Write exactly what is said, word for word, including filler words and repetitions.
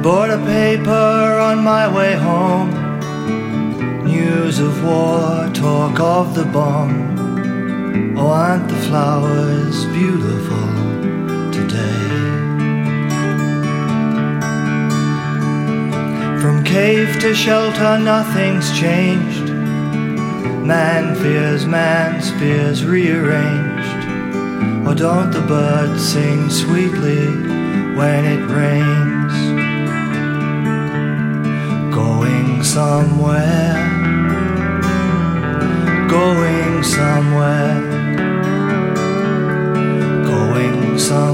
bought a paper on my way home. News of war, talk of the bomb. Oh, aren't the flowers beautiful today? From cave to shelter, nothing's changed. Man fears man, spears rearranged. Or don't the birds sing sweetly when it rains? Going somewhere, going somewhere, going somewhere.